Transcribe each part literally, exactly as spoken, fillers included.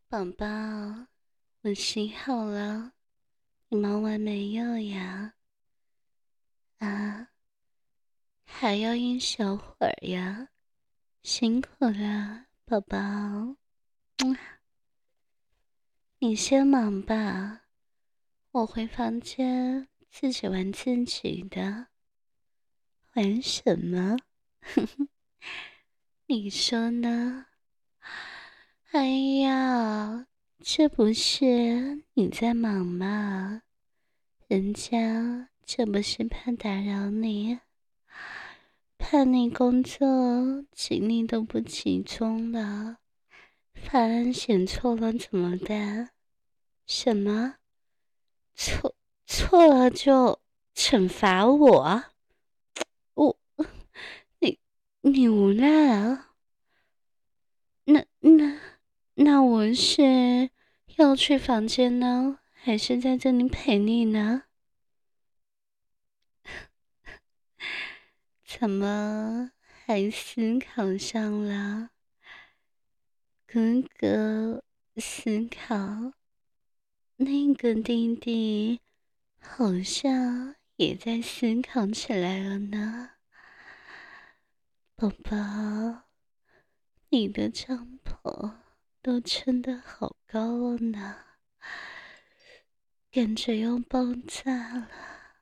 宝宝，我洗好了，你忙完没有呀？啊，还要一小会儿呀，辛苦了，宝宝。嗯，你先忙吧，我回房间自己玩自己的。玩什么？你说呢？哎呀，这不是你在忙吗？人家这不是怕打扰你，怕你工作精力都不集中了，发案写错了怎么办？什么？错错了就惩罚我？我你你无赖啊？那那那我是要去房间呢，还是在这里陪你呢？怎么还思考上了？哥哥思考，那个弟弟好像也在思考起来了呢。宝宝，你的帐篷都撑得好高了呢，感觉要爆炸了。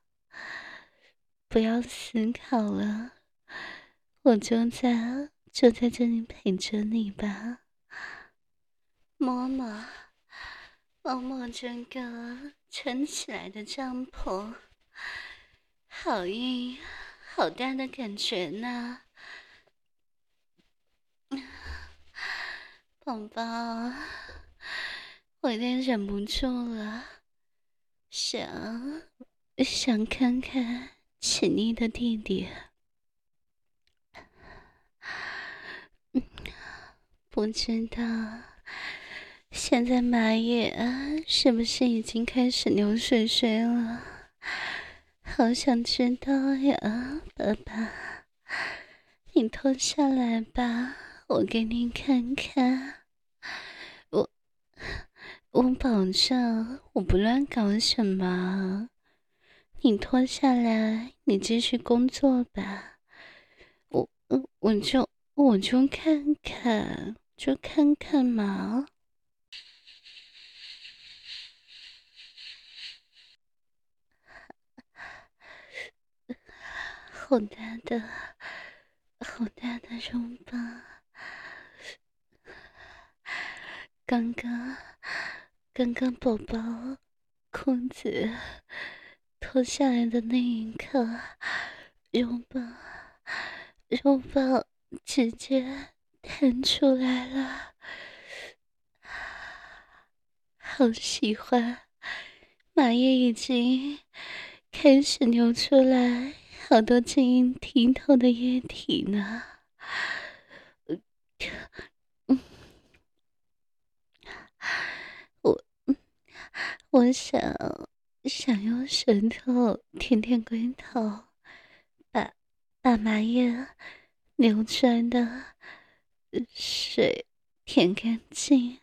不要思考了，我就在就在这里陪着你吧。摸摸，摸摸这个撑起来的帐篷，好硬，好大的感觉呢。宝宝，我有点忍不住了，想想看看亲昵的弟弟。不知道现在马眼是不是已经开始流水水了？好想知道呀，爸爸，你脱下来吧，我给你看看。我我保证我不乱搞什么，你脱下来，你继续工作吧。我我我就我就看看，就看看嘛。好大的，好大的肉棒！刚刚，刚刚宝宝裤子脱下来的那一刻，肉棒，肉棒直接弹出来了，好喜欢！马叶已经开始流出来好多晶莹剔透的液体呢。嗯，我我想想用舌头舔舔龟头，把把麻叶流出来的水舔干净。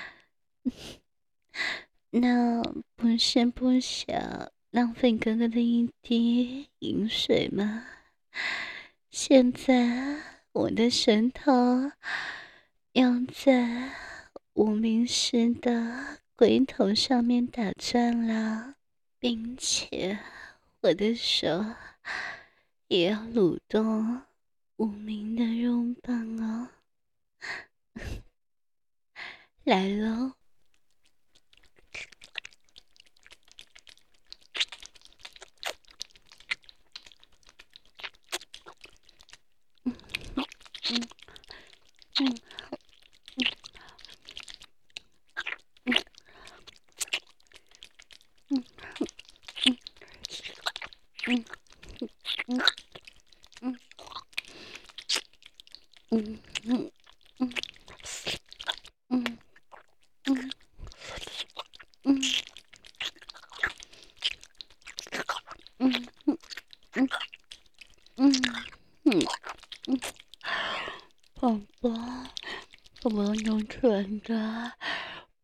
那不是不想浪费哥哥的一滴饮水吗？现在我的舌头要在无名氏的龟头上面打转了，并且我的手也要蠕动无名的肉棒哦。来喽！嗯嗯嗯嗯嗯嗯嗯嗯嗯嗯嗯嗯嗯嗯嗯嗯嗯，宝宝，宝宝有蠢的，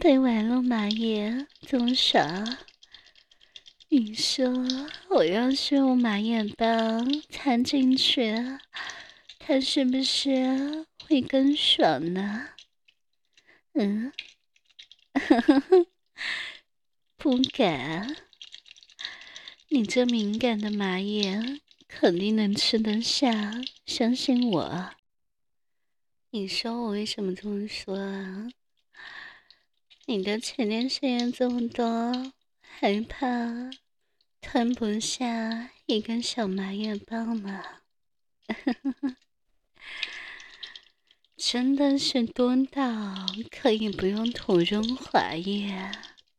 被玩弄马眼这么爽？你说我要是用马眼棒插进去，他是不是会更爽呢？嗯，不敢。你这敏感的马眼肯定能吃得下，相信我。你说我为什么这么说啊？你的前列腺炎这么多，还怕吞不下一根小马眼棒吗？真的是多到可以不用吐润滑液。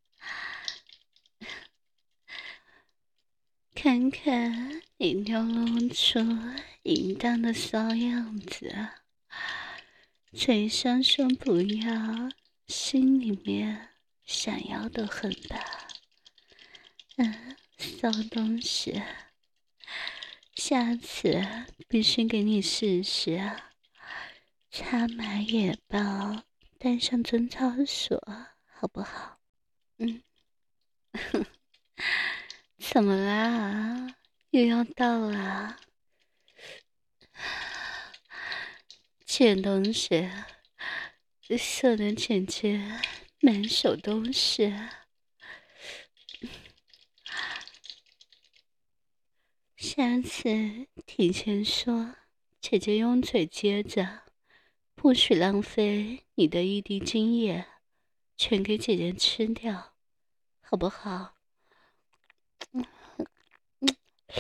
看看你流露出淫荡的骚样子，嘴上说不要，心里面想要的很吧？嗯，骚东西，下次必须给你试试插马眼棒，带上贞操锁，好不好？嗯。怎么啦？又要到了？捡东西，色的姐姐满手都是。下次提前说，姐姐用嘴接着，不许浪费你的一滴精液，全给姐姐吃掉，好不好？嗯嗯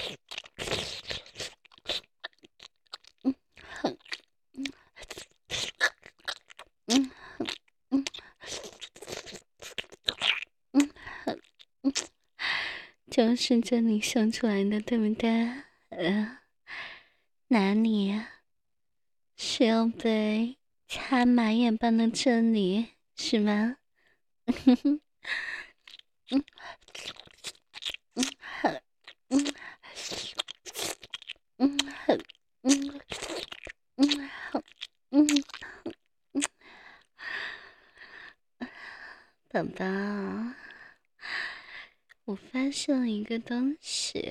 嗯嗯嗯嗯嗯嗯，就是这里生出来的，对不对？呃，哪里呀？是要被插马眼棒的这里是吗？嗯嗯嗯嗯嗯嗯嗯嗯，宝宝，我发现了一个东西，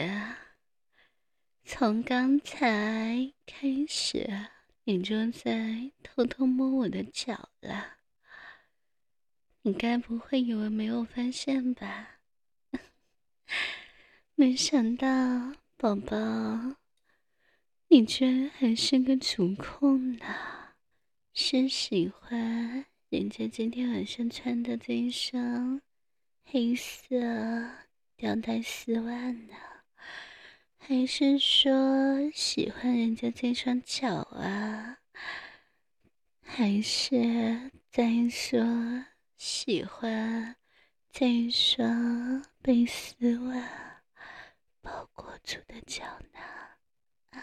从刚才开始，你就在偷偷摸我的脚了。你该不会以为没有发现吧？没想到，宝宝，你居然还是个主控呢！是喜欢人家今天晚上穿的这一双黑色吊带丝袜呢？还是说喜欢人家这双脚啊？还是在说喜欢这一双被丝袜包裹住的脚呢？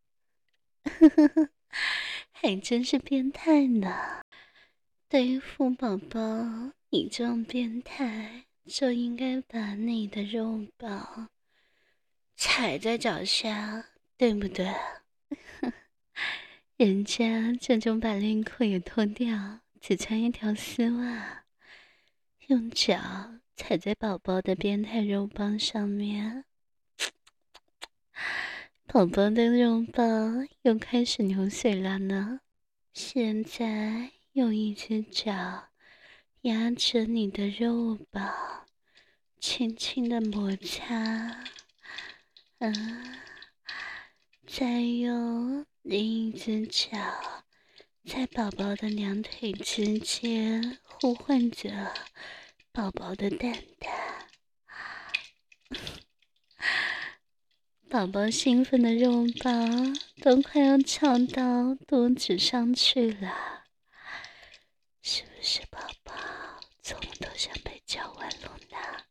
还真是变态呢！对于富宝宝，你这种变态，就应该把你的肉包踩在脚下，对不对？人家这种把内裤也脱掉，只穿一条丝袜，用脚踩在宝宝的变态肉棒上面，宝宝的肉棒又开始流水了呢。现在用一只脚压着你的肉棒，轻轻的摩擦，嗯，再用另一只脚在宝宝的两腿之间互换着宝宝的蛋蛋。宝宝兴奋的肉棒都快要翘到肚子上去了，是不是宝宝怎么都想被叫完了呢？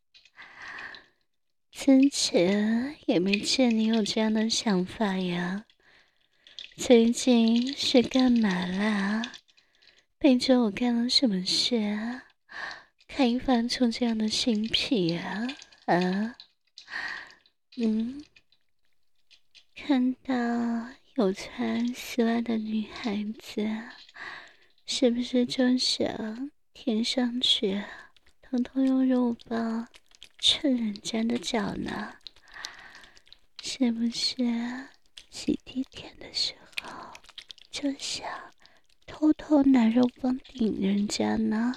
之前也没见你有这样的想法呀，最近是干嘛啦？背着我干了什么事啊？开发出这样的性癖啊？啊？嗯？看到有穿丝袜的女孩子，是不是就想舔上去，偷偷用肉棒蹭人家的脚呢，是不是？洗地舔的时候就想偷偷拿肉棒顶人家呢？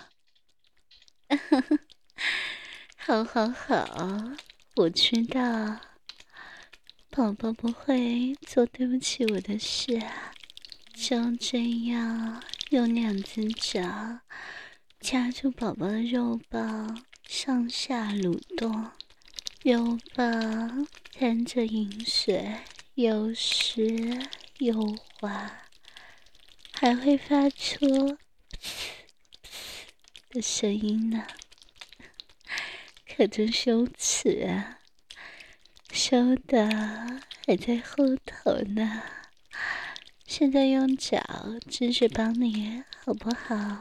好好好，我知道，宝宝不会做对不起我的事啊。就这样，用两只脚夹住宝宝的肉棒，上下蠕动，肉棒沾着饮水，又湿又滑，还会发出噗噗的声音呢，可真羞耻啊！羞的还在后头呢。现在用脚继续帮你，好不好？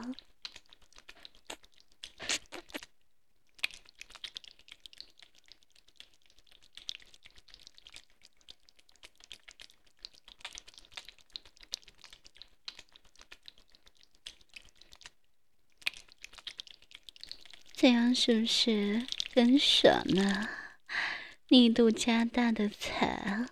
这样是不是更爽呢？力度加大的惨。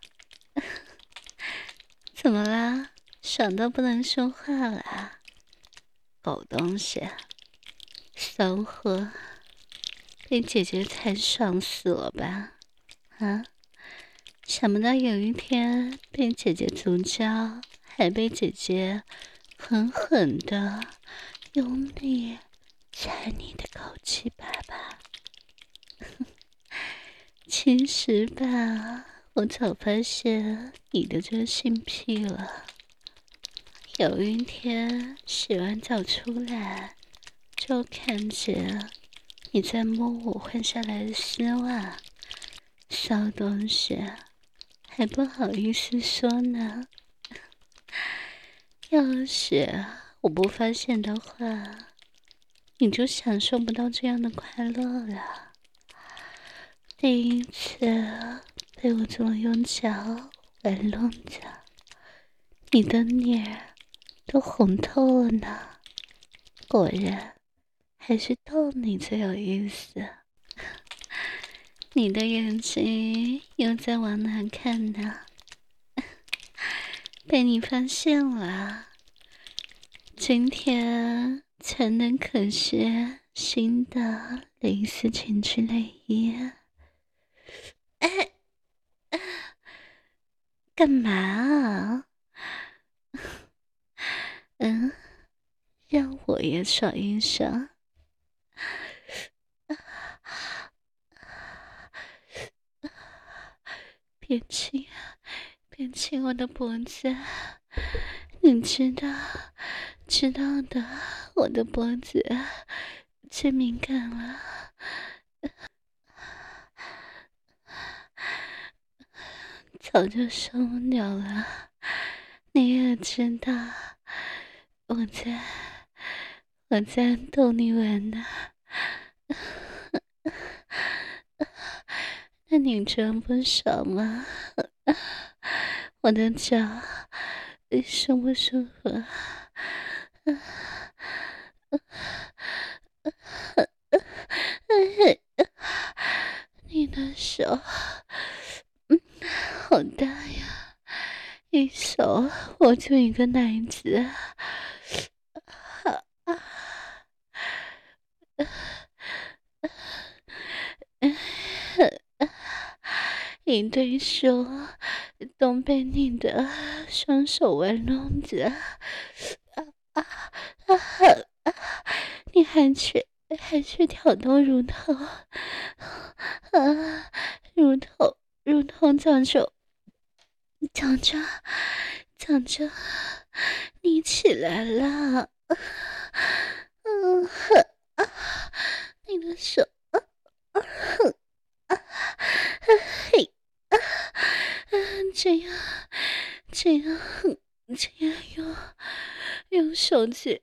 怎么啦？爽到不能说话了？狗东西，骚货，被姐姐才爽死了吧？啊！想不到有一天被姐姐足交，还被姐姐狠狠的用力踩你的狗鸡巴巴。其实吧，我早发现你的这个性癖了。有一天洗完澡出来，就看见你在摸我换下来的丝袜，骚东西，还不好意思说呢。要是我不发现的话，你就享受不到这样的快乐了。第一次被我这么用脚玩弄着，你的脸都红透了呢。果然还是逗你最有意思。你的眼睛又在往哪看呢？被你发现了。今天才能可是新的蕾丝情趣内衣。哎，干嘛啊？嗯，让我也爽一爽。别亲，别亲我的脖子，你知道，知道的，我的脖子最敏感了。早就受不了了，你也知道，我在，我在逗你玩呢。那你真不爽吗？我的脚，你舒不舒服？你的手，嗯，好大呀！一手握住一个奶子，啊啊！一对手都被你的双手玩弄着，啊啊啊啊！你还去还去挑逗乳头，啊，乳头乳头早就早就早就立起来了，嗯，啊，你的手，啊啊，嘿。这样，这样，这样用用手指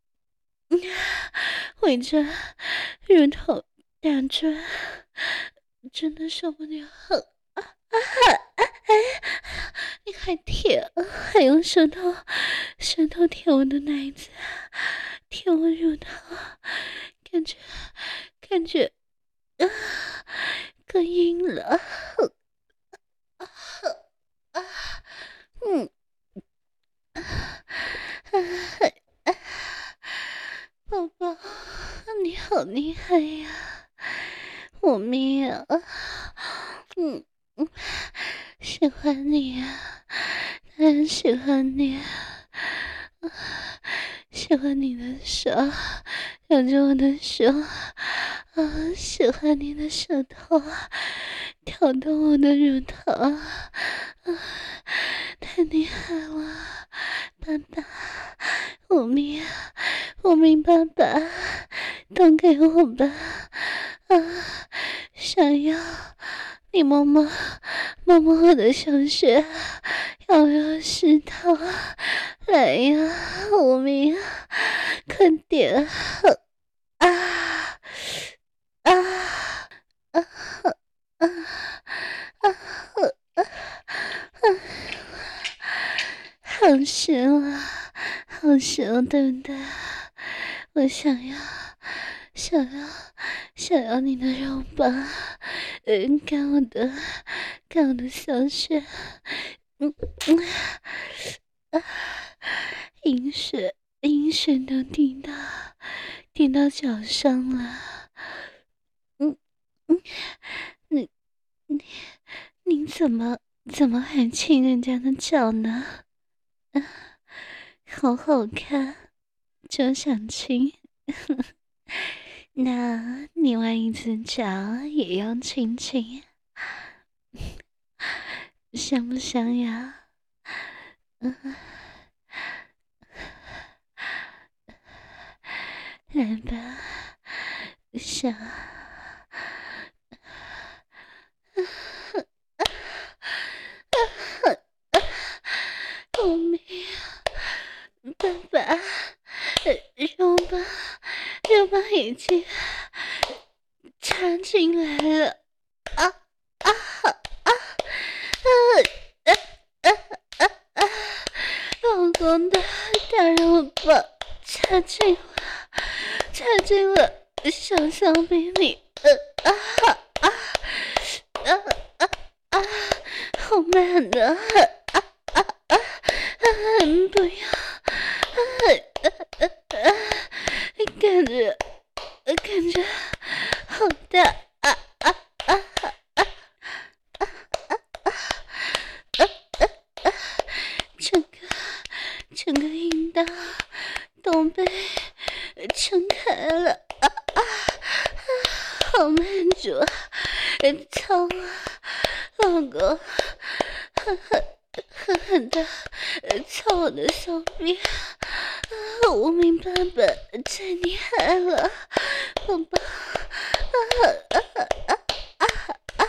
围着乳头打转，真的受不了！啊啊啊！你还舔，还用舌头舌头舔我的奶子， 舔我乳头，感觉感觉啊，更硬了。啊啊，嗯，啊，宝宝，你好厉害呀！我命啊，嗯嗯，喜欢你啊，当然喜欢你啊，喜欢你的手，咬着我的手，啊，喜欢你的舌头挑动我的乳头，啊，太厉害了，爸爸，我命，我命，爸爸，都给我吧，啊，想要你摸摸摸摸我的小穴，摇摇石头，来呀，我命，快点，啊啊啊啊啊啊！好凶啊，好凶，对不对？我想要，想要，想要你的肉棒，嗯，干我的，干我的小穴，嗯嗯，啊，饮水，饮水都滴到，滴到脚上了，嗯嗯，你你你怎么怎么还亲人家的脚呢？啊，好好看，就想亲。那另外一只脚也要亲亲，想不想呀？嗯，来吧，想。救命！爸爸，肉棒，肉棒已经插进来了！啊啊啊啊啊啊啊啊！老公的大肉棒插进了，插进了小小臂里！呃啊啊啊啊啊！好慢的！啊啊啊！不要！感觉，感觉好大！啊啊啊啊啊啊啊啊啊！整个整个阴道都被撑开了！啊啊！好满足，操啊，老公！狠狠狠狠的操我的小臂！无名爸爸太厉害了，宝宝！啊啊啊啊啊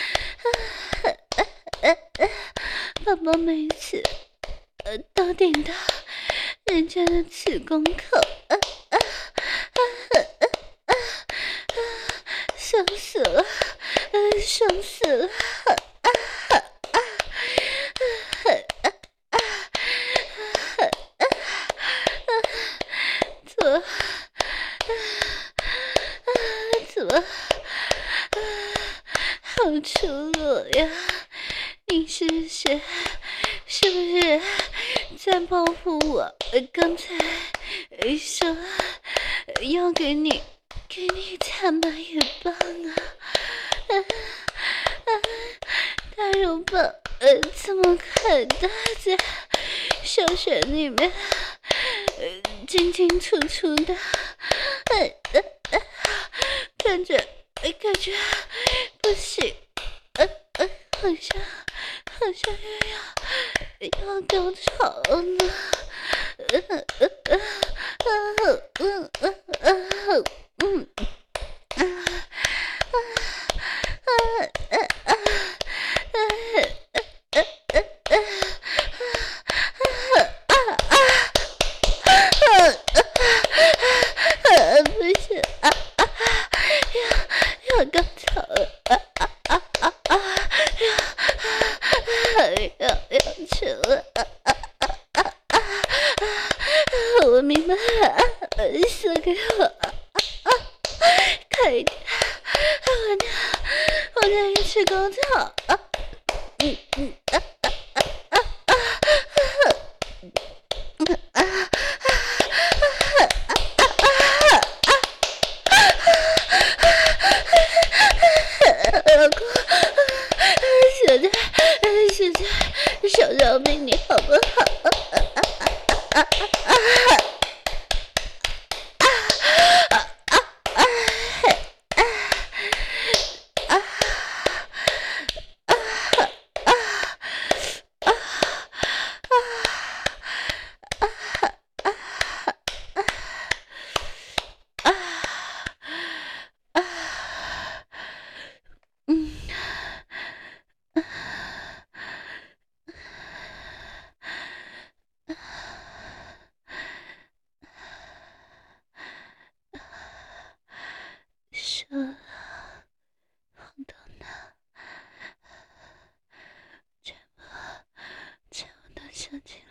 啊！宝宝每次呃都点到人家的子宫口，啊啊啊啊啊！爽死了，爽死了！怎么？怎么？好粗鲁呀！你是不是？是不是在报复我？刚才说要给你给你擦麻药棒啊！啊啊！大肉棒，呃，这么快的在小穴里面？呃，清清楚楚的，呃呃呃，感觉感觉不行，呃呃，好像好像又要要高潮了，呃呃呃呃呃呃呃呃嗯啊啊啊啊啊啊啊啊啊！不是啊啊！要要高潮了啊啊啊啊啊！要要要去了啊啊啊啊！我明白了， 射给我，啊，快一点，我的，我的一起高潮，啊，嗯嗯啊啊啊啊啊啊啊！老公，现在现在手饶命你好不好？啊啊啊！射了，好痛呢，全部全部都射进